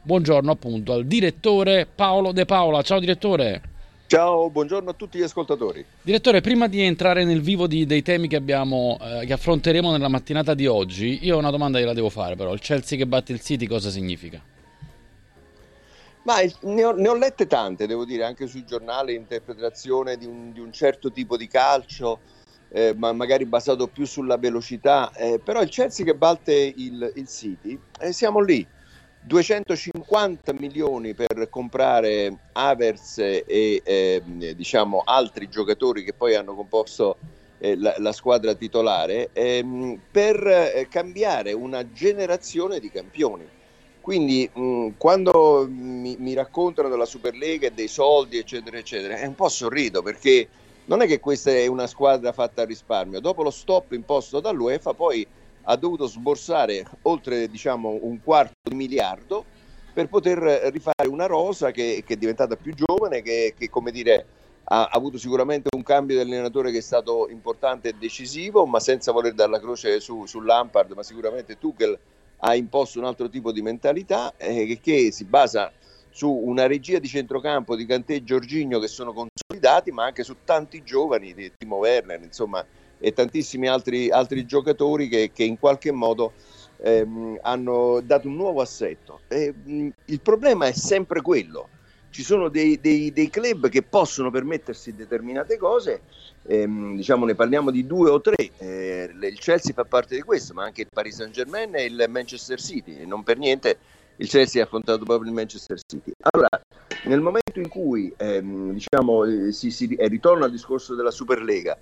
buongiorno appunto al direttore Paolo De Paola. Ciao direttore. Ciao, buongiorno a tutti gli ascoltatori. Direttore, prima di entrare nel vivo dei temi che affronteremo nella mattinata di oggi, io una domanda gliela devo fare però. Il Chelsea che batte il City cosa significa? Ma ne ho lette tante, devo dire, anche sui giornali, interpretazione di un certo tipo di calcio, ma magari basato più sulla velocità. Però il Chelsea che batte il City, siamo lì. 250 milioni per comprare Havertz e diciamo altri giocatori che poi hanno composto la squadra titolare, per cambiare una generazione di campioni. Quindi quando mi raccontano della Superlega e dei soldi eccetera eccetera, è un po' sorrido, perché non è che questa è una squadra fatta a risparmio. Dopo lo stop imposto dall'UEFA poi ha dovuto sborsare oltre, diciamo, un quarto di miliardo per poter rifare una rosa che è diventata più giovane, che come dire ha avuto sicuramente un cambio di allenatore che è stato importante e decisivo, ma senza voler dare la croce su Lampard, ma sicuramente Tuchel ha imposto un altro tipo di mentalità che si basa su una regia di centrocampo di Kanté e Jorginho che sono consolidati, ma anche su tanti giovani di Timo Werner, insomma, e tantissimi altri giocatori che in qualche modo hanno dato un nuovo assetto. Il problema è sempre quello. Ci sono dei club che possono permettersi determinate cose, diciamo ne parliamo di 2 o 3, il Chelsea fa parte di questo, ma anche il Paris Saint-Germain e il Manchester City, e non per niente il Chelsea ha affrontato proprio il Manchester City. Allora, nel momento in cui diciamo si ritorna al discorso della Superlega,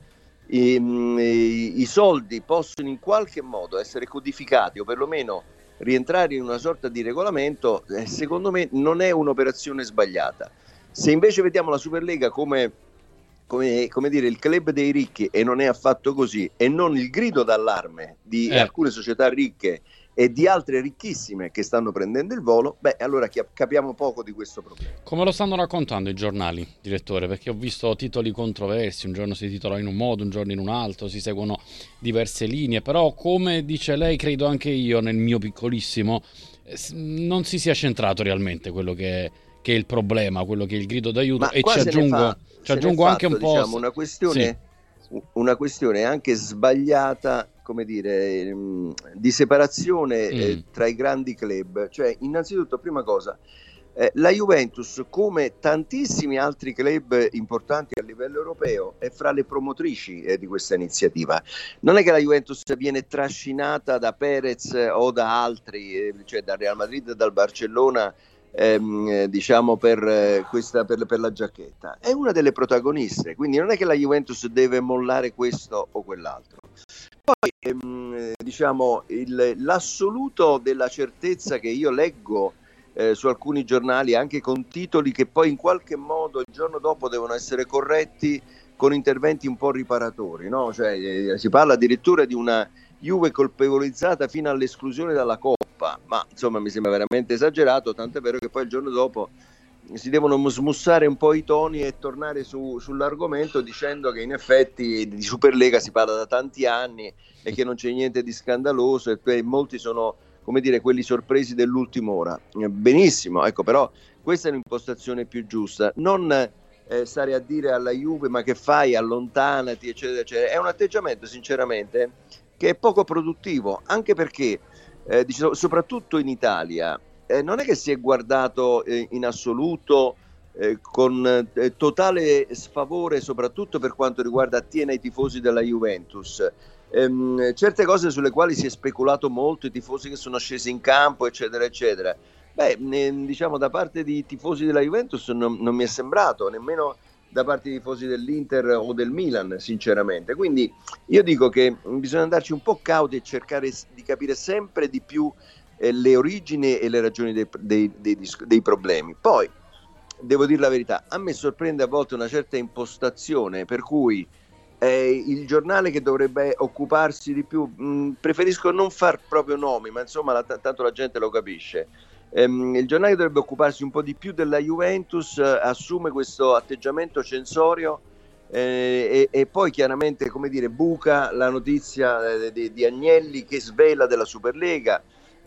i soldi possono in qualche modo essere codificati o perlomeno rientrare in una sorta di regolamento, secondo me non è un'operazione sbagliata. Se invece vediamo la Superlega come dire il club dei ricchi, e non è affatto così, e non il grido d'allarme di alcune società ricche e di altre ricchissime che stanno prendendo il volo, allora capiamo poco di questo problema. Come lo stanno raccontando i giornali, direttore? Perché ho visto titoli controversi, un giorno si titola in un modo, un giorno in un altro, si seguono diverse linee, però come dice lei, credo anche io nel mio piccolissimo, non si sia centrato realmente quello che è il problema, quello che è il grido d'aiuto. Ma e ci aggiungo anche un po', diciamo, una questione anche sbagliata, come dire, di separazione tra i grandi club. Cioè, innanzitutto, prima cosa, la Juventus, come tantissimi altri club importanti a livello europeo, è fra le promotrici di questa iniziativa. Non è che la Juventus viene trascinata da Perez o da altri, cioè dal Real Madrid e dal Barcellona, diciamo per la giacchetta. È una delle protagoniste, quindi non è che la Juventus deve mollare questo o quell'altro. Poi diciamo l'assoluto della certezza che io leggo su alcuni giornali, anche con titoli che poi in qualche modo il giorno dopo devono essere corretti con interventi un po' riparatori, no? Cioè, si parla addirittura di una Juve colpevolizzata fino all'esclusione dalla Coppa, ma insomma mi sembra veramente esagerato, tant'è vero che poi il giorno dopo si devono smussare un po' i toni e tornare sull'argomento dicendo che in effetti di Superlega si parla da tanti anni e che non c'è niente di scandaloso, e molti sono, come dire, quelli sorpresi dell'ultima ora. Benissimo, ecco, però questa è un'impostazione più giusta, non stare a dire alla Juve ma che fai, allontanati eccetera eccetera. È un atteggiamento sinceramente che è poco produttivo, anche perché soprattutto in Italia non è che si è guardato in assoluto con totale sfavore, soprattutto per quanto attiene ai tifosi della Juventus. Certe cose sulle quali si è speculato molto, i tifosi che sono scesi in campo eccetera eccetera, diciamo da parte di tifosi della Juventus non mi è sembrato, nemmeno da parte dei tifosi dell'Inter o del Milan sinceramente. Quindi io dico che bisogna andarci un po' cauti e cercare di capire sempre di più le origini e le ragioni dei problemi. Poi devo dire la verità, a me sorprende a volte una certa impostazione per cui il giornale che dovrebbe occuparsi di più, preferisco non far proprio nomi, ma insomma tanto la gente lo capisce, il giornale che dovrebbe occuparsi un po' di più della Juventus assume questo atteggiamento censorio e poi chiaramente, come dire, buca la notizia di Agnelli che svela della Superlega.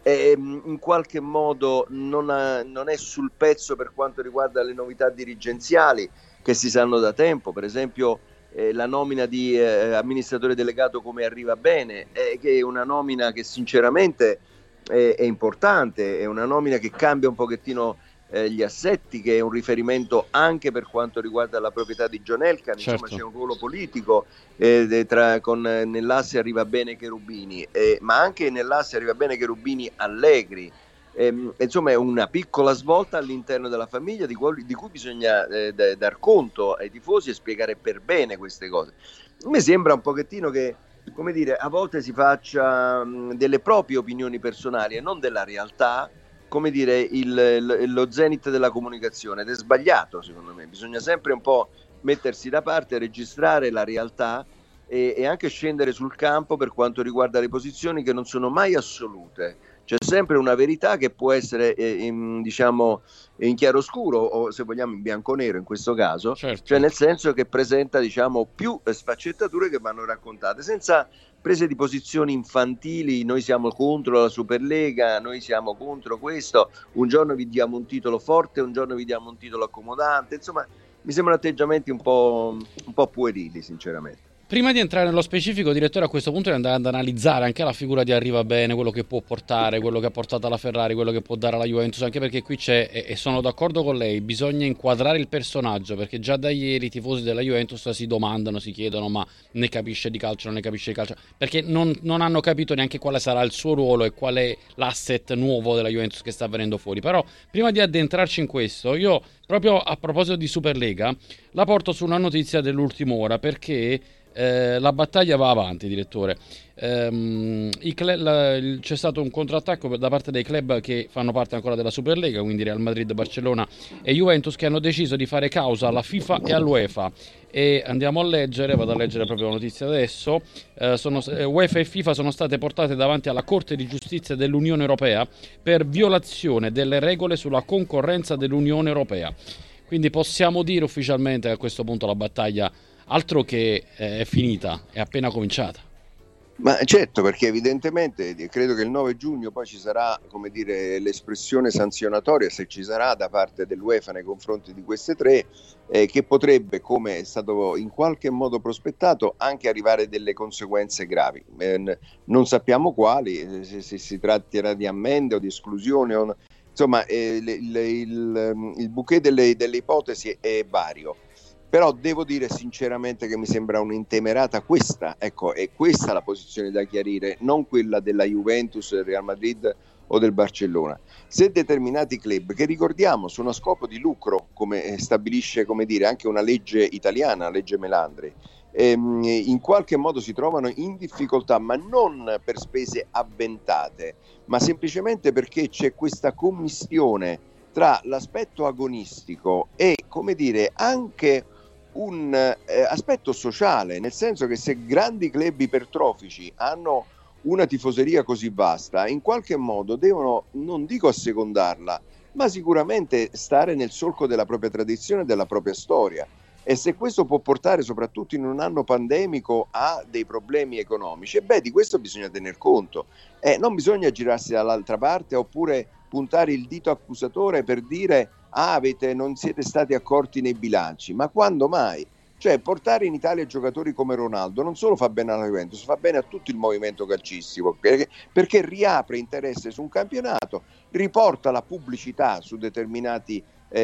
in qualche modo non è sul pezzo per quanto riguarda le novità dirigenziali che si sanno da tempo, per esempio la nomina di amministratore delegato come Arrivabene, che è una nomina che sinceramente è importante, è una nomina che cambia un pochettino gli assetti, che è un riferimento anche per quanto riguarda la proprietà di John Elkann, Certo. insomma c'è un ruolo politico nell'asse Arrivabene Cherubini, ma anche nell'asse Arrivabene Cherubini Allegri. Insomma è una piccola svolta all'interno della famiglia di cui bisogna dar conto ai tifosi e spiegare per bene queste cose. Mi sembra un pochettino che, come dire, a volte si faccia delle proprie opinioni personali e non della realtà, come dire, lo zenith della comunicazione, ed è sbagliato secondo me. Bisogna sempre un po' mettersi da parte, registrare la realtà e anche scendere sul campo per quanto riguarda le posizioni che non sono mai assolute. C'è sempre una verità che può essere diciamo in chiaroscuro, o se vogliamo in bianco-nero in questo caso, Certo. cioè nel senso che presenta, diciamo, più sfaccettature che vanno raccontate senza prese di posizioni infantili. Noi siamo contro la Superlega, noi siamo contro questo, un giorno vi diamo un titolo forte, un giorno vi diamo un titolo accomodante. Insomma, mi sembrano atteggiamenti un po' puerili, sinceramente. Prima di entrare nello specifico, direttore, a questo punto di andare ad analizzare anche la figura di Arrivabene, quello che può portare, quello che ha portato alla Ferrari, quello che può dare alla Juventus, anche perché qui c'è, e sono d'accordo con lei, bisogna inquadrare il personaggio, perché già da ieri i tifosi della Juventus si domandano, si chiedono, ma ne capisce di calcio, non ne capisce di calcio, perché non hanno capito neanche quale sarà il suo ruolo e qual è l'asset nuovo della Juventus che sta venendo fuori. Però prima di addentrarci in questo, io proprio a proposito di Superlega la porto su una notizia dell'ultima ora, perché la battaglia va avanti, direttore. C'è stato un contrattacco da parte dei club che fanno parte ancora della Superlega, quindi Real Madrid, Barcellona e Juventus, che hanno deciso di fare causa alla FIFA e all'UEFA. E andiamo a leggere, vado a leggere proprio la notizia adesso. UEFA e FIFA sono state portate davanti alla Corte di Giustizia dell'Unione Europea per violazione delle regole sulla concorrenza dell'Unione Europea. Quindi possiamo dire ufficialmente che a questo punto la battaglia altro che è finita, è appena cominciata. Ma certo, perché evidentemente credo che il 9 giugno poi ci sarà, come dire, l'espressione sanzionatoria, se ci sarà, da parte dell'UEFA nei confronti di queste tre, che potrebbe, come è stato in qualche modo prospettato, anche arrivare delle conseguenze gravi. Non sappiamo quali, se si tratterà di ammende o di esclusione o no. Insomma, il bouquet delle ipotesi è vario. Però devo dire sinceramente che mi sembra un'intemerata questa, ecco, è questa la posizione da chiarire, non quella della Juventus, del Real Madrid o del Barcellona. Se determinati club, che ricordiamo sono a scopo di lucro, come stabilisce, come dire, anche una legge italiana, la legge Melandri, in qualche modo si trovano in difficoltà, ma non per spese avventate, ma semplicemente perché c'è questa commistione tra l'aspetto agonistico e, come dire, anche un aspetto sociale, nel senso che se grandi club ipertrofici hanno una tifoseria così vasta, in qualche modo devono, non dico assecondarla, ma sicuramente stare nel solco della propria tradizione e della propria storia. E se questo può portare, soprattutto in un anno pandemico, a dei problemi economici, di questo bisogna tener conto. Non bisogna girarsi dall'altra parte oppure puntare il dito accusatore per dire non siete stati accorti nei bilanci, ma quando mai? Cioè, portare in Italia giocatori come Ronaldo non solo fa bene alla Juventus, fa bene a tutto il movimento calcistico, perché riapre interesse su un campionato, riporta la pubblicità su determinate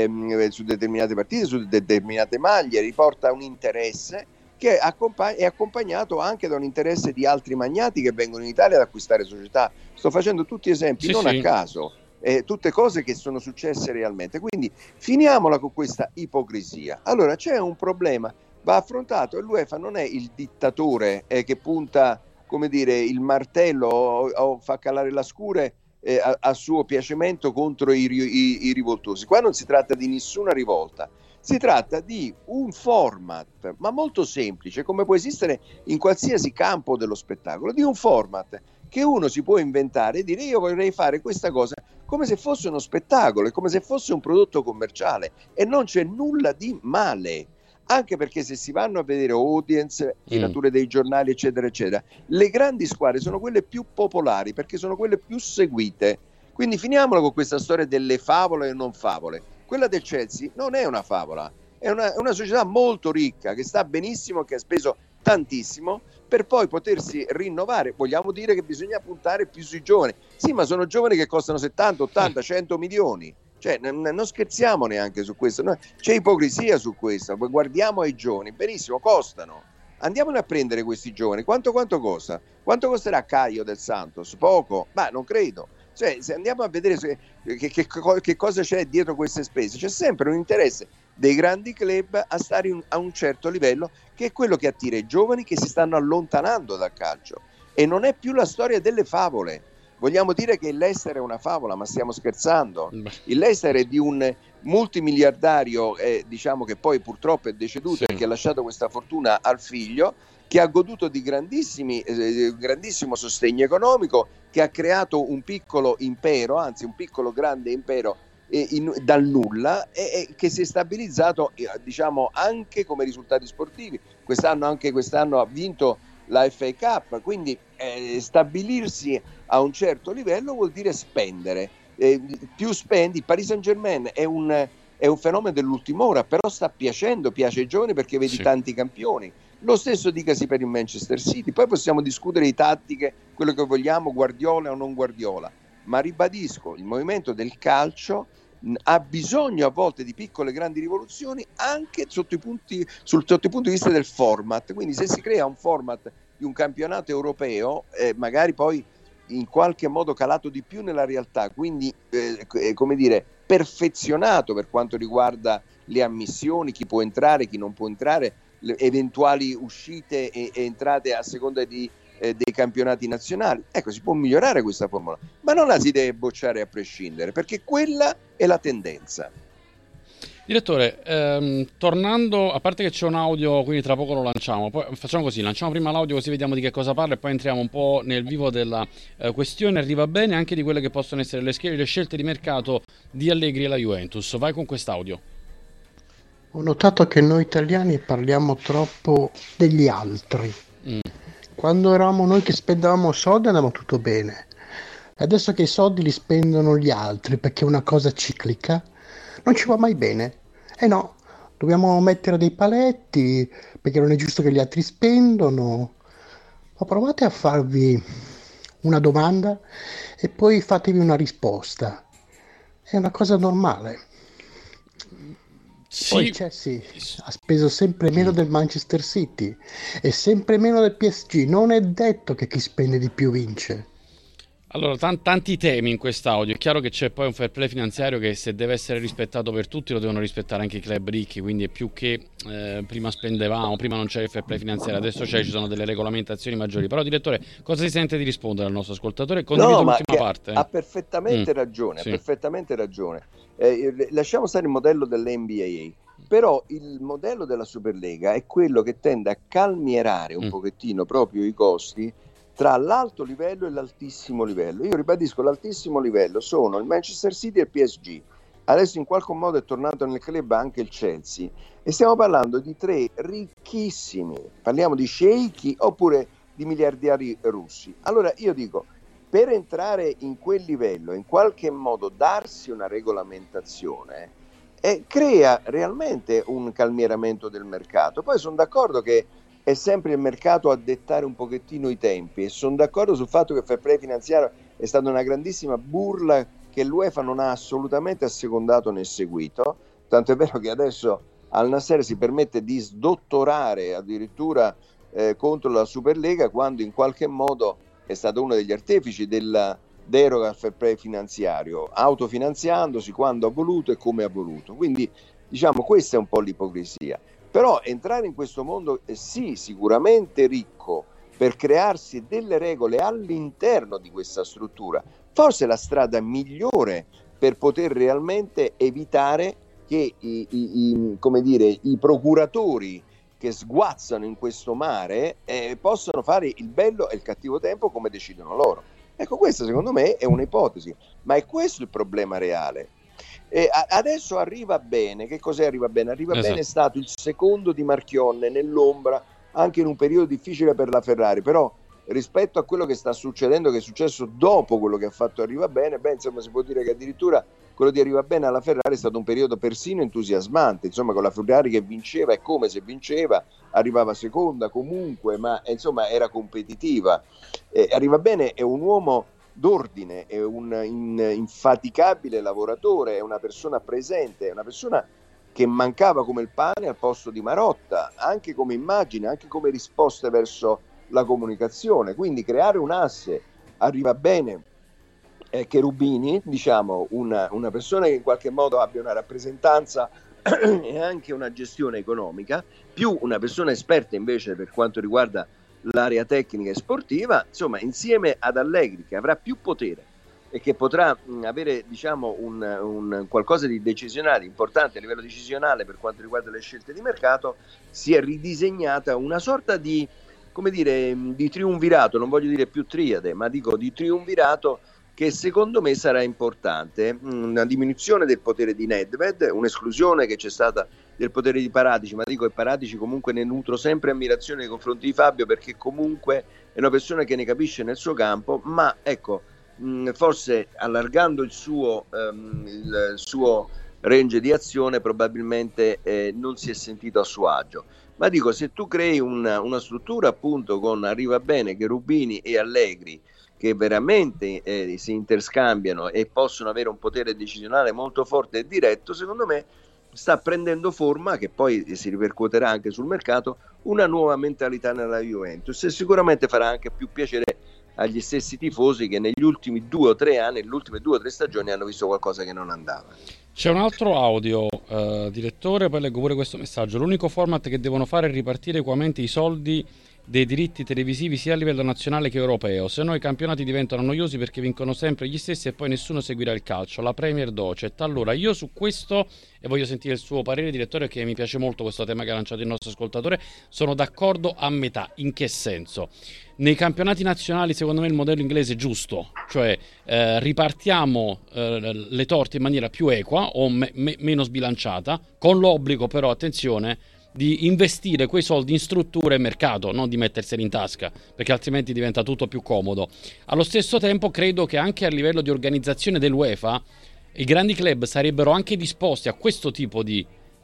partite, su determinate maglie, riporta un interesse che è accompagnato anche da un interesse di altri magnati che vengono in Italia ad acquistare società. Sto facendo tutti esempi a caso. Tutte cose che sono successe realmente, quindi finiamola con questa ipocrisia. Allora c'è un problema, va affrontato, e l'UEFA non è il dittatore che punta, come dire, il martello o fa calare la scure a suo piacimento contro i rivoltosi. Qua non si tratta di nessuna rivolta, si tratta di un format, ma molto semplice, come può esistere in qualsiasi campo dello spettacolo, di un format che uno si può inventare e dire: io vorrei fare questa cosa, come se fosse uno spettacolo, come se fosse un prodotto commerciale, e non c'è nulla di male. anche perché se si vanno a vedere audience, tirature dei giornali, eccetera, eccetera, le grandi squadre sono quelle più popolari perché sono quelle più seguite. Quindi finiamola con questa storia delle favole e non favole. Quella del Chelsea non è una favola, è una società molto ricca che sta benissimo, che ha speso tantissimo per poi potersi rinnovare. Vogliamo dire che bisogna puntare più sui giovani. Sì, ma sono giovani che costano 70, 80, 100 milioni. Cioè, non scherziamo neanche su questo, c'è ipocrisia su questo. Guardiamo ai giovani, benissimo, costano. Andiamoli a prendere questi giovani. Quanto costa? Quanto costerà Caio del Santos? Poco? Ma non credo. Cioè, se andiamo a vedere che cosa c'è dietro queste spese, c'è sempre un interesse dei grandi club a stare a un certo livello, che è quello che attira i giovani che si stanno allontanando dal calcio. E non è più la storia delle favole. Vogliamo dire che il Leicester è una favola, ma stiamo scherzando? Il Leicester è di un multimiliardario, diciamo che poi purtroppo è deceduto e che ha lasciato questa fortuna al figlio, che ha goduto di grandissimo sostegno economico, che ha creato un piccolo impero, anzi un piccolo grande impero dal nulla, e che si è stabilizzato diciamo anche come risultati sportivi. Quest'anno ha vinto la FA Cup, quindi stabilirsi a un certo livello vuol dire spendere, più spendi. Paris Saint-Germain è un fenomeno dell'ultima ora, però piace ai giovani perché vedi tanti campioni. Lo stesso dicasi per il Manchester City. Poi possiamo discutere di tattiche, quello che vogliamo, Guardiola o non Guardiola, ma ribadisco, il movimento del calcio ha bisogno a volte di piccole grandi rivoluzioni anche sotto il punto di vista del format. Quindi se si crea un format di un campionato europeo, magari poi in qualche modo calato di più nella realtà, quindi come dire, perfezionato per quanto riguarda le ammissioni, chi può entrare, chi non può entrare, le eventuali uscite e entrate a seconda dei campionati nazionali. Ecco, si può migliorare questa formula, ma non la si deve bocciare a prescindere, perché quella è la tendenza. Direttore, tornando, a parte che c'è un audio, quindi tra poco lo lanciamo, poi facciamo così, lanciamo prima l'audio così vediamo di che cosa parla e poi entriamo un po' nel vivo della questione, arriva bene anche di quelle che possono essere le scelte di mercato di Allegri e la Juventus. Vai con quest'audio. Ho notato che noi italiani parliamo troppo degli altri. Quando eravamo noi che spendevamo soldi andava tutto bene. Adesso che i soldi li spendono gli altri perché è una cosa ciclica, non ci va mai bene. No, dobbiamo mettere dei paletti perché non è giusto che gli altri spendono. Ma provate a farvi una domanda e poi fatevi una risposta. È una cosa normale. Sì. Poi Chelsea ha speso sempre meno del Manchester City e sempre meno del PSG. Non è detto che chi spende di più vince. Allora, tanti temi in quest'audio. È chiaro che c'è poi un fair play finanziario che, se deve essere rispettato per tutti, lo devono rispettare anche i club ricchi, quindi è più che prima spendevamo, prima non c'era il fair play finanziario, adesso ci sono delle regolamentazioni maggiori. Però, direttore, cosa si sente di rispondere al nostro ascoltatore? Condivido l'ultima parte. Ha perfettamente ragione, sì. Ha perfettamente ragione. Lasciamo stare il modello dell'NBA, però il modello della Superlega è quello che tende a calmierare un pochettino proprio i costi tra l'alto livello e l'altissimo livello. Io ribadisco, l'altissimo livello sono il Manchester City e il PSG. Adesso in qualche modo è tornato nel club anche il Chelsea e stiamo parlando di tre ricchissimi, parliamo di sceicchi oppure di miliardari russi. Allora io dico, per entrare in quel livello, in qualche modo darsi una regolamentazione, crea realmente un calmieramento del mercato. Poi sono d'accordo che è sempre il mercato a dettare un pochettino i tempi e sono d'accordo sul fatto che il fair play finanziario è stata una grandissima burla che l'UEFA non ha assolutamente assecondato né seguito, tanto è vero che adesso Al Nassr si permette di sdottorare addirittura contro la Superlega, quando in qualche modo è stato uno degli artefici della deroga al fair play finanziario, autofinanziandosi quando ha voluto e come ha voluto. Quindi diciamo questa è un po' l'ipocrisia. Però entrare in questo mondo sì, sicuramente ricco, per crearsi delle regole all'interno di questa struttura, forse è la strada migliore per poter realmente evitare che i procuratori che sguazzano in questo mare possano fare il bello e il cattivo tempo come decidono loro. Ecco, questa secondo me è un'ipotesi, ma è questo il problema reale. Adesso arriva bene. Che cos'è arriva bene? Arriva Esatto. bene è stato il secondo di Marchionne nell'ombra, anche in un periodo difficile per la Ferrari, però rispetto a quello che sta succedendo, che è successo dopo quello che ha fatto Arriva Bene, insomma si può dire che addirittura quello di Arriva Bene alla Ferrari è stato un periodo persino entusiasmante, insomma, con la Ferrari che vinceva, è come se vinceva, arrivava seconda comunque, ma insomma era competitiva. Arriva Bene è un uomo d'ordine, è un infaticabile lavoratore, è una persona presente, è una persona che mancava come il pane al posto di Marotta, anche come immagine, anche come risposte verso la comunicazione. Quindi creare un asse Arriva Bene, Cherubini, diciamo una persona che in qualche modo abbia una rappresentanza e anche una gestione economica, più una persona esperta invece per quanto riguarda l'area tecnica e sportiva, insomma, insieme ad Allegri, che avrà più potere e che potrà avere, diciamo, un qualcosa di decisionale importante a livello decisionale per quanto riguarda le scelte di mercato, si è ridisegnata una sorta di, come dire, di triumvirato, non voglio dire più triade, ma dico di triumvirato, che secondo me sarà importante. Una diminuzione del potere di Nedved, un'esclusione che c'è stata del potere di Paratici, ma dico che Paratici comunque ne nutro sempre ammirazione nei confronti di Fabio, perché comunque è una persona che ne capisce nel suo campo, ma ecco, forse allargando il suo range di azione probabilmente non si è sentito a suo agio. Ma dico, se tu crei una struttura appunto con Arriva Bene, Cherubini e Allegri, che veramente si interscambiano e possono avere un potere decisionale molto forte e diretto, secondo me sta prendendo forma, che poi si ripercuoterà anche sul mercato, una nuova mentalità nella Juventus, e sicuramente farà anche più piacere agli stessi tifosi che negli ultimi 2 o 3 anni, nelle ultime 2 o 3 stagioni hanno visto qualcosa che non andava. C'è un altro audio, direttore, poi leggo pure questo messaggio. L'unico format che devono fare è ripartire equamente i soldi dei diritti televisivi sia a livello nazionale che europeo, se no i campionati diventano noiosi perché vincono sempre gli stessi e poi nessuno seguirà il calcio, la Premier docet. Allora io su questo, e voglio sentire il suo parere, direttore, che mi piace molto questo tema che ha lanciato il nostro ascoltatore, sono d'accordo a metà. In che senso? Nei campionati nazionali secondo me il modello inglese è giusto, cioè ripartiamo le torte in maniera più equa o meno sbilanciata, con l'obbligo però, attenzione, di investire quei soldi in strutture e mercato, non di metterseli in tasca, perché altrimenti diventa tutto più comodo. Allo stesso tempo credo che anche a livello di organizzazione dell'UEFA i grandi club sarebbero anche disposti a questo tipo di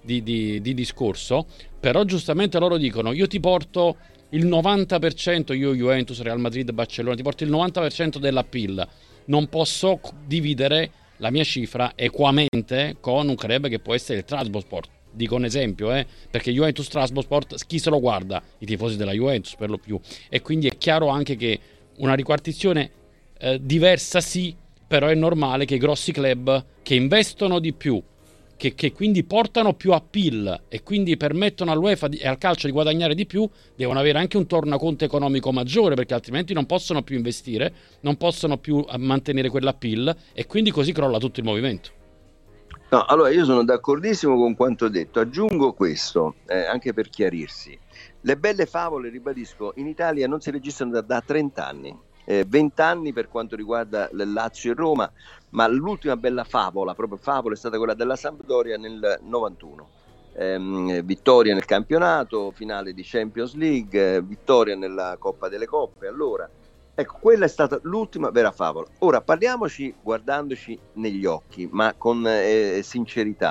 discorso, però giustamente loro dicono: io ti porto il 90%, io Juventus, Real Madrid, Barcellona, ti porto il 90% dell'appeal, non posso dividere la mia cifra equamente con un club che può essere il Trabzonspor. Dico un esempio, perché Juventus Trabzonspor chi se lo guarda? I tifosi della Juventus per lo più, e quindi è chiaro anche che una ripartizione diversa sì, però è normale che i grossi club che investono di più, che quindi portano più appeal e quindi permettono all'UEFA e al calcio di guadagnare di più, devono avere anche un tornaconto economico maggiore, perché altrimenti non possono più investire, non possono più mantenere quell'appeal, e quindi così crolla tutto il movimento. No, allora io sono d'accordissimo con quanto detto, aggiungo questo, anche per chiarirsi. Le belle favole, ribadisco, in Italia non si registrano da 30 anni, 20 anni per quanto riguarda Lazio e Roma, ma l'ultima bella favola, proprio favola, è stata quella della Sampdoria nel 91. Vittoria nel campionato, finale di Champions League, vittoria nella Coppa delle Coppe. Allora, ecco, quella è stata l'ultima vera favola. Ora parliamoci guardandoci negli occhi, ma con sincerità.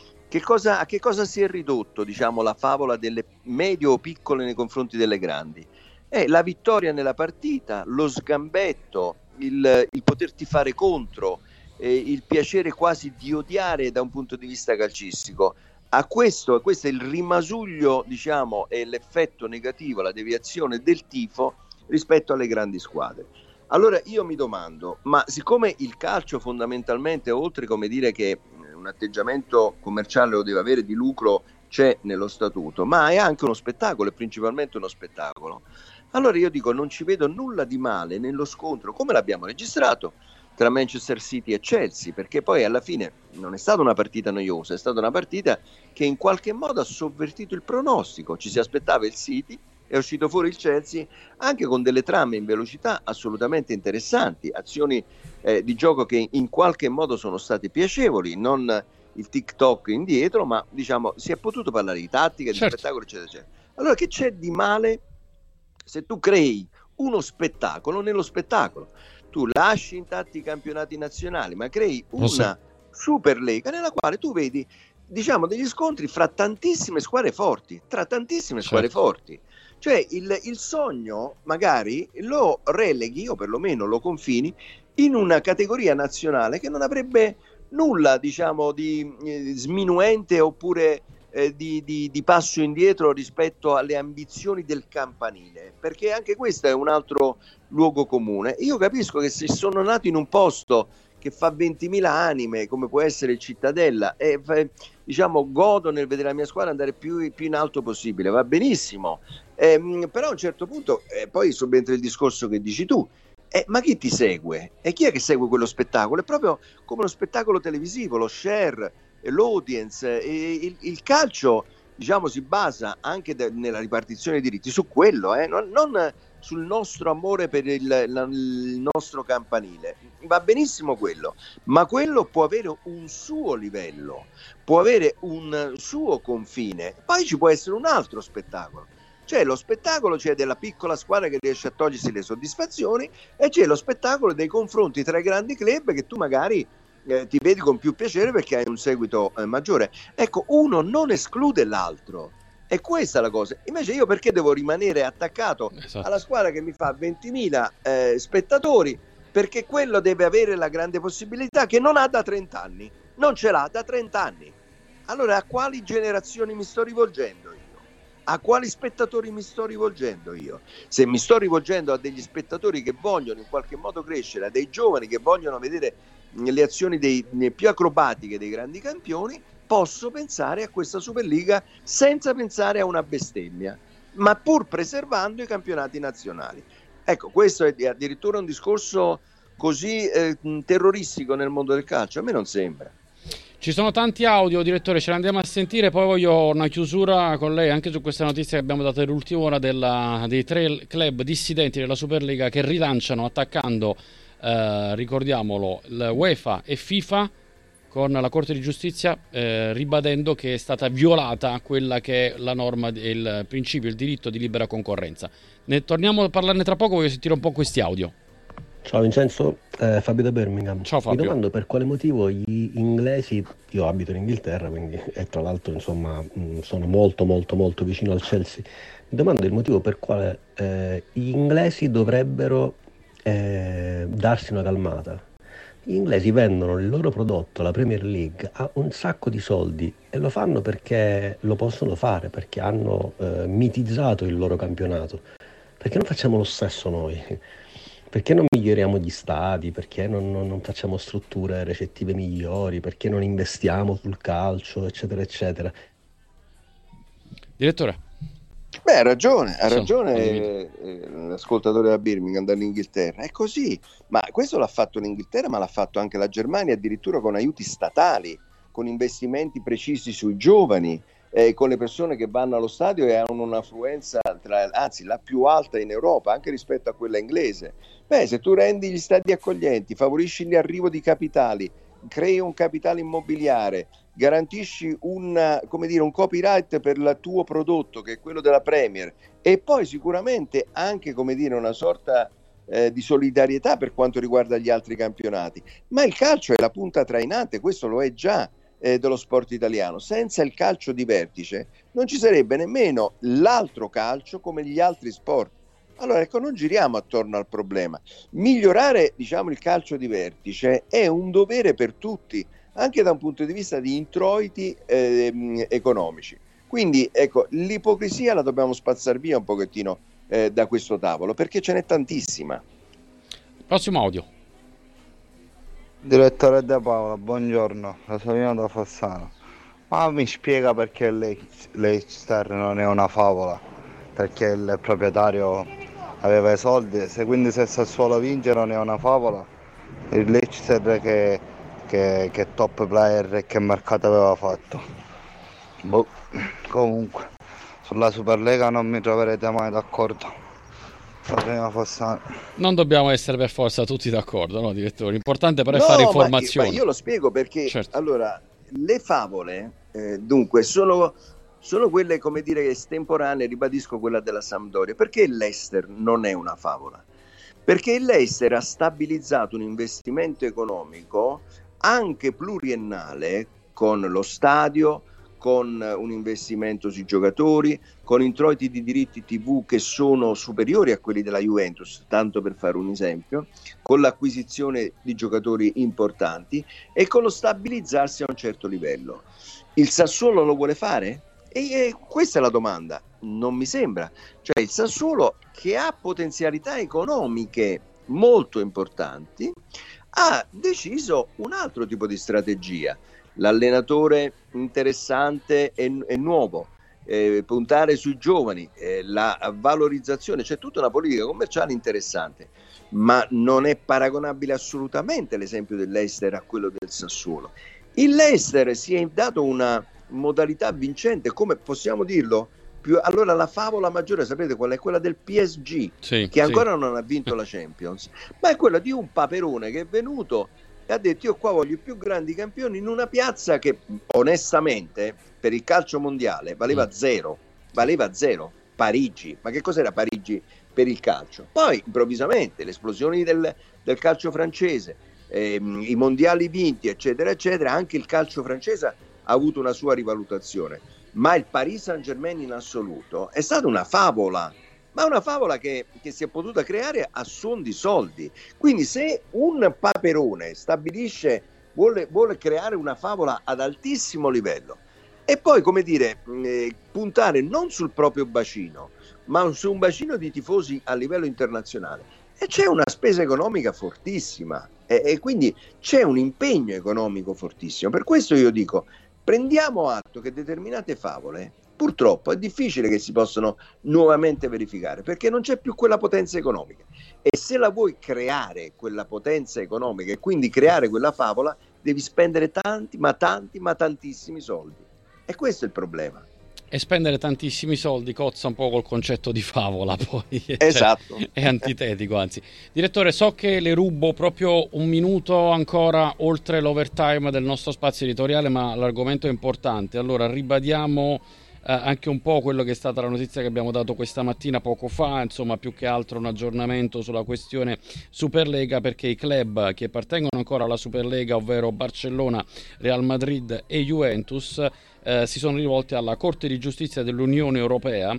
A che cosa si è ridotto, diciamo, la favola delle medie o piccole nei confronti delle grandi? È la vittoria nella partita, lo sgambetto, il poterti fare contro, il piacere quasi di odiare da un punto di vista calcistico. Questo è il rimasuglio, diciamo, e l'effetto negativo, la deviazione del tifo rispetto alle grandi squadre. Allora io mi domando, ma siccome il calcio fondamentalmente, oltre come dire che un atteggiamento commerciale lo deve avere di lucro, c'è nello statuto, ma è anche uno spettacolo, è principalmente uno spettacolo, allora io dico, non ci vedo nulla di male nello scontro, come l'abbiamo registrato, tra Manchester City e Chelsea, perché poi alla fine non è stata una partita noiosa, è stata una partita che in qualche modo ha sovvertito il pronostico. Ci si aspettava il City è uscito fuori il Chelsea anche con delle trame in velocità assolutamente interessanti, azioni di gioco che in qualche modo sono state piacevoli, non il TikTok indietro, ma diciamo si è potuto parlare di tattica, di spettacolo, eccetera, eccetera. Allora, che c'è di male se tu crei uno spettacolo nello spettacolo? Tu lasci intatti i campionati nazionali, ma crei una Superlega nella quale tu vedi, diciamo, degli scontri fra tantissime squadre forti, Cioè il sogno magari lo releghi o perlomeno lo confini in una categoria nazionale che non avrebbe nulla, diciamo, di sminuente oppure di passo indietro rispetto alle ambizioni del campanile, perché anche questo è un altro luogo comune. Io capisco che se sono nato in un posto che fa 20.000 anime come può essere il Cittadella e diciamo godo nel vedere la mia squadra andare più in alto possibile, va benissimo, però a un certo punto poi subentra il discorso che dici tu. Ma chi ti segue? E chi è che segue quello spettacolo? È proprio come lo spettacolo televisivo, lo share, l'audience, il calcio, diciamo, si basa anche nella ripartizione dei diritti su quello, non sul nostro amore per il nostro campanile. Va benissimo quello, ma quello può avere un suo livello, può avere un suo confine, poi ci può essere un altro spettacolo. C'è lo spettacolo, c'è della piccola squadra che riesce a togliersi le soddisfazioni e c'è lo spettacolo dei confronti tra i grandi club che tu magari ti vedi con più piacere perché hai un seguito maggiore. Ecco, uno non esclude l'altro. È questa la cosa. Invece io perché devo rimanere attaccato alla squadra che mi fa 20.000 spettatori? Perché quello deve avere la grande possibilità che non ha da 30 anni. Non ce l'ha da 30 anni. Allora a quali generazioni mi sto rivolgendo io? A quali spettatori mi sto rivolgendo io? Se mi sto rivolgendo a degli spettatori che vogliono in qualche modo crescere, a dei giovani che vogliono vedere le azioni più acrobatiche dei grandi campioni, posso pensare a questa Superliga senza pensare a una bestemmia, ma pur preservando i campionati nazionali. Ecco, questo è addirittura un discorso così terroristico nel mondo del calcio? A me non sembra. Ci sono tanti audio, direttore, ce li andiamo a sentire, poi voglio una chiusura con lei anche su questa notizia che abbiamo dato nell'ultima ora dei 3 club dissidenti della Superliga che rilanciano attaccando, ricordiamolo, l'UEFA e FIFA con la Corte di Giustizia, ribadendo che è stata violata quella che è la norma, il principio, il diritto di libera concorrenza. Ne torniamo a parlarne tra poco, voglio sentire un po' questi audio. Ciao Vincenzo, Fabio da Birmingham. Ciao Fabio. Mi domando per quale motivo gli inglesi, io abito in Inghilterra quindi, e tra l'altro insomma sono molto vicino al Chelsea, mi domando il motivo per quale gli inglesi dovrebbero darsi una calmata. Gli inglesi vendono il loro prodotto, la Premier League, a un sacco di soldi e lo fanno perché lo possono fare, perché hanno mitizzato il loro campionato. Perché non facciamo lo stesso noi? Perché non miglioriamo gli stadi? Perché non facciamo strutture recettive migliori? Perché non investiamo sul calcio, eccetera, eccetera? Direttore. Beh, ha ragione l'ascoltatore da Birmingham, dall'Inghilterra. È così, ma questo l'ha fatto l'Inghilterra, ma l'ha fatto anche la Germania, addirittura con aiuti statali, con investimenti precisi sui giovani, con le persone che vanno allo stadio e hanno un'affluenza anzi la più alta in Europa, anche rispetto a quella inglese. Beh, se tu rendi gli stadi accoglienti, favorisci l'arrivo di capitali, crei un capitale immobiliare, garantisci un copyright per il tuo prodotto che è quello della Premier e poi sicuramente anche una sorta di solidarietà per quanto riguarda gli altri campionati, ma il calcio è la punta trainante, questo lo è già dello sport italiano. Senza il calcio di vertice non ci sarebbe nemmeno l'altro calcio come gli altri sport. Allora ecco, non giriamo attorno al problema. Migliorare il calcio di vertice è un dovere per tutti, anche da un punto di vista di introiti economici. Quindi ecco, l'ipocrisia la dobbiamo spazzare via un pochettino da questo tavolo, perché ce n'è tantissima. Prossimo audio. Direttore De Paola, buongiorno, Rosalino da Fossano. Ma mi spiega perché Leicester non è una favola? Perché il proprietario aveva i soldi, quindi se Sassuolo vince non è una favola? Il Leicester che top player e che mercato aveva fatto? Comunque, Sulla Superlega non mi troverete mai d'accordo. Prima Fossano. Non dobbiamo essere per forza tutti d'accordo, no, direttore? L'importante però è fare informazione. Ma io lo spiego perché, certo. Allora, le favole, dunque, sono quelle, come dire, estemporanee, ribadisco quella della Sampdoria. Perché l'Leicester non è una favola? Perché il Leicester ha stabilizzato un investimento economico anche pluriennale con lo stadio, con un investimento sui giocatori, con introiti di diritti TV che sono superiori a quelli della Juventus, tanto per fare un esempio, con l'acquisizione di giocatori importanti e con lo stabilizzarsi a un certo livello. Il Sassuolo lo vuole fare? E questa è la domanda. Non mi sembra. Cioè il Sassuolo, che ha potenzialità economiche molto importanti, ha deciso un altro tipo di strategia. L'allenatore interessante e nuovo, puntare sui giovani, la valorizzazione, c'è tutta una politica commerciale interessante, ma non è paragonabile assolutamente l'esempio del Leicester a quello del Sassuolo. Il Leicester si è dato una modalità vincente, come possiamo dirlo? Allora la favola maggiore, sapete qual è? Quella del PSG, sì, che ancora non ha vinto la Champions, ma è quella di un paperone che è venuto e ha detto: io qua voglio i più grandi campioni in una piazza che onestamente per il calcio mondiale valeva zero, Parigi. Ma che cos'era Parigi per il calcio? Poi improvvisamente le esplosioni del calcio francese, i mondiali vinti, eccetera eccetera, anche il calcio francese ha avuto una sua rivalutazione, ma il Paris Saint-Germain in assoluto è stata una favola, ma una favola che si è potuta creare a suon di soldi. Quindi se un paperone vuole creare una favola ad altissimo livello e poi, come dire, puntare non sul proprio bacino, ma su un bacino di tifosi a livello internazionale, e c'è una spesa economica fortissima e quindi c'è un impegno economico fortissimo. Per questo io dico: prendiamo atto che determinate favole purtroppo è difficile che si possano nuovamente verificare, perché non c'è più quella potenza economica, e se la vuoi creare quella potenza economica e quindi creare quella favola, devi spendere tantissimi soldi, e questo è il problema. E spendere tantissimi soldi cozza un po' col concetto di favola, poi esatto. Cioè, è antitetico, anzi. Direttore, so che le rubo proprio un minuto ancora oltre l'overtime del nostro spazio editoriale, ma l'argomento è importante. Allora ribadiamo anche un po' quello che è stata la notizia che abbiamo dato questa mattina poco fa, insomma più che altro un aggiornamento sulla questione Superlega, perché i club che appartengono ancora alla Superlega, ovvero Barcellona, Real Madrid e Juventus, si sono rivolti alla Corte di Giustizia dell'Unione Europea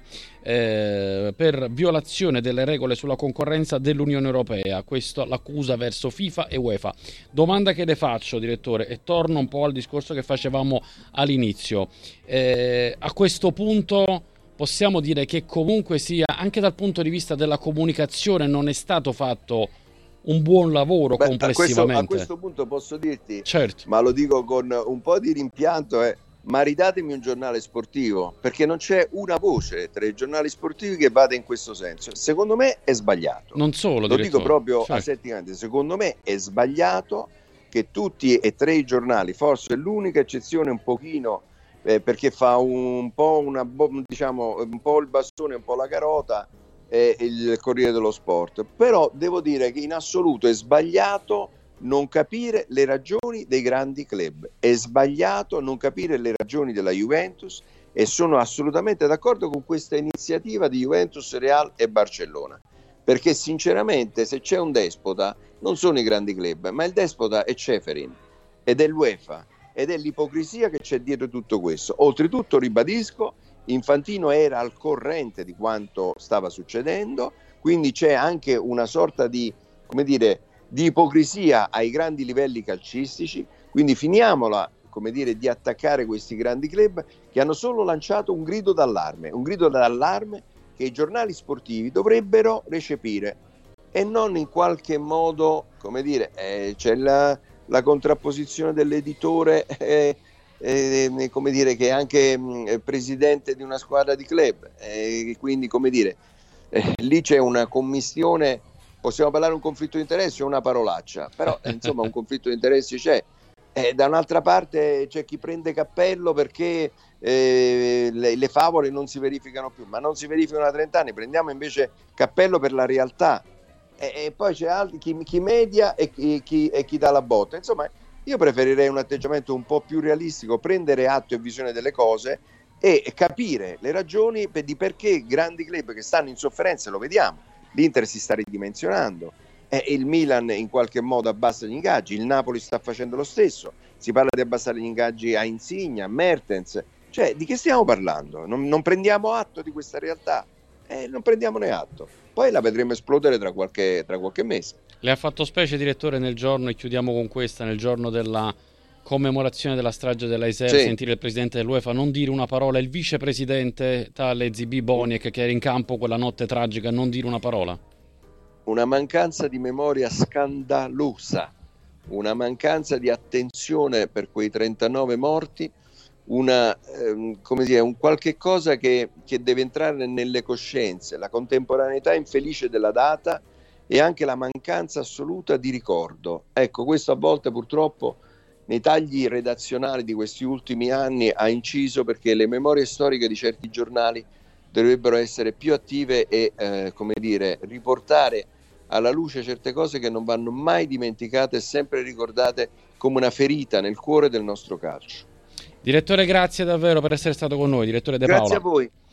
per violazione delle regole sulla concorrenza dell'Unione Europea. Questa l'accusa verso FIFA e UEFA. Domanda che le faccio, direttore, e torno un po' al discorso che facevamo all'inizio. A questo punto possiamo dire che comunque sia, anche dal punto di vista della comunicazione, non è stato fatto un buon lavoro complessivamente. A questo punto posso dirti, certo, ma lo dico con un po' di rimpianto, ma ridatemi un giornale sportivo, perché non c'è una voce tra i giornali sportivi che vada in questo senso. Secondo me è sbagliato. Non solo, lo direttore, dico proprio certo, a settimane. Secondo me è sbagliato che tutti e tre i giornali, forse l'unica eccezione un pochino perché fa un po' diciamo un po' il bastone, un po' la carota, il Corriere dello Sport, però devo dire che in assoluto è sbagliato non capire le ragioni dei grandi club, è sbagliato non capire le ragioni della Juventus, e sono assolutamente d'accordo con questa iniziativa di Juventus, Real e Barcellona, perché sinceramente se c'è un despota non sono i grandi club, ma il despota è Ceferin ed è l'UEFA ed è l'ipocrisia che c'è dietro tutto questo. Oltretutto, ribadisco, Infantino era al corrente di quanto stava succedendo, quindi c'è anche una sorta di, come dire, di ipocrisia ai grandi livelli calcistici, quindi finiamola, come dire, di attaccare questi grandi club che hanno solo lanciato un grido d'allarme che i giornali sportivi dovrebbero recepire, e non in qualche modo, come dire, c'è la contrapposizione dell'editore come dire, che è anche presidente di una squadra di club, quindi, come dire, lì c'è una commistione. Possiamo parlare di un conflitto di interessi o una parolaccia, però insomma un conflitto di interessi c'è, Da un'altra parte c'è chi prende cappello perché le favole non si verificano più, ma non si verificano da 30 anni, prendiamo invece cappello per la realtà. E poi c'è altri, chi media e chi dà la botta. Insomma, io preferirei un atteggiamento un po' più realistico, prendere atto e visione delle cose e capire le ragioni di perché grandi club che stanno in sofferenza, lo vediamo, l'Inter si sta ridimensionando, il Milan in qualche modo abbassa gli ingaggi, il Napoli sta facendo lo stesso, si parla di abbassare gli ingaggi a Insigne, a Mertens, cioè di che stiamo parlando? Non prendiamo atto di questa realtà? Non prendiamone atto, poi la vedremo esplodere tra qualche mese. Le ha fatto specie, direttore, nel giorno, e chiudiamo con questa, nel giorno della commemorazione della strage dell'Aisel, Sì. sentire il presidente dell'UEFA non dire una parola, il vicepresidente tale ZB Boniek che era in campo quella notte tragica, non dire una parola? Una mancanza di memoria scandalosa, una mancanza di attenzione per quei 39 morti, come dire, un qualche cosa che deve entrare nelle coscienze, la contemporaneità infelice della data e anche la mancanza assoluta di ricordo. Ecco, questo a volte purtroppo nei tagli redazionali di questi ultimi anni ha inciso, perché le memorie storiche di certi giornali dovrebbero essere più attive e come dire, riportare alla luce certe cose che non vanno mai dimenticate e sempre ricordate come una ferita nel cuore del nostro calcio. Direttore, grazie davvero per essere stato con noi, direttore De Paola. Grazie a voi.